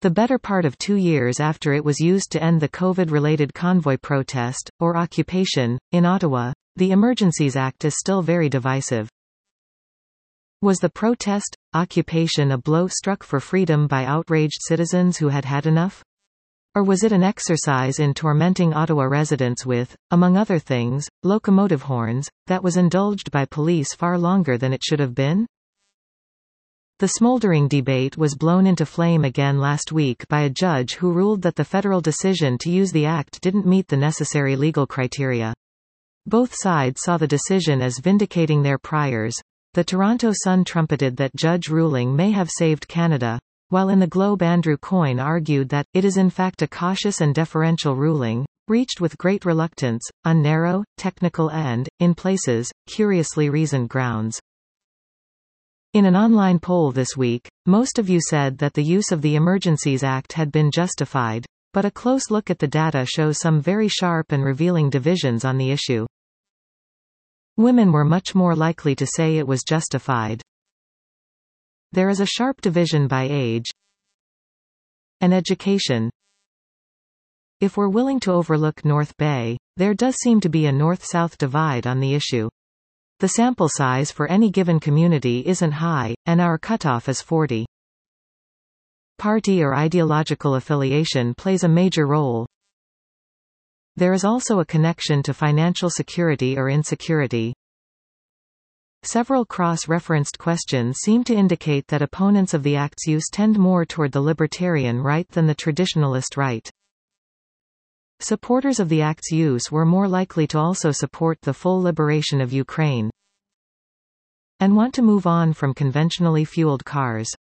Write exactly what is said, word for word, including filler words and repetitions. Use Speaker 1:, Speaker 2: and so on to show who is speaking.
Speaker 1: The better part of two years after it was used to end the COVID-related convoy protest, or occupation, in Ottawa, the Emergencies Act is still very divisive. Was the protest, occupation a blow struck for freedom by outraged citizens who had had enough? Or was it an exercise in tormenting Ottawa residents with, among other things, locomotive horns, that was indulged by police far longer than it should have been? The smoldering debate was blown into flame again last week by a judge who ruled that the federal decision to use the act didn't meet the necessary legal criteria. Both sides saw the decision as vindicating their priors. The Toronto Sun trumpeted that judge ruling may have saved Canada, while in the Globe Andrew Coyne argued that, it is in fact a cautious and deferential ruling, reached with great reluctance, on narrow, technical and, in places, curiously reasoned grounds. In an online poll this week, most of you said that the use of the Emergencies Act had been justified, but a close look at the data shows some very sharp and revealing divisions on the issue. Women were much more likely to say it was justified. There is a sharp division by age and education. If we're willing to overlook North Bay, there does seem to be a north-south divide on the issue. The sample size for any given community isn't high, and our cutoff is forty. Party or ideological affiliation plays a major role. There is also a connection to financial security or insecurity. Several cross-referenced questions seem to indicate that opponents of the Act's use tend more toward the libertarian right than the traditionalist right. Supporters of the Act's use were more likely to also support the full liberation of Ukraine and want to move on from conventionally fueled cars.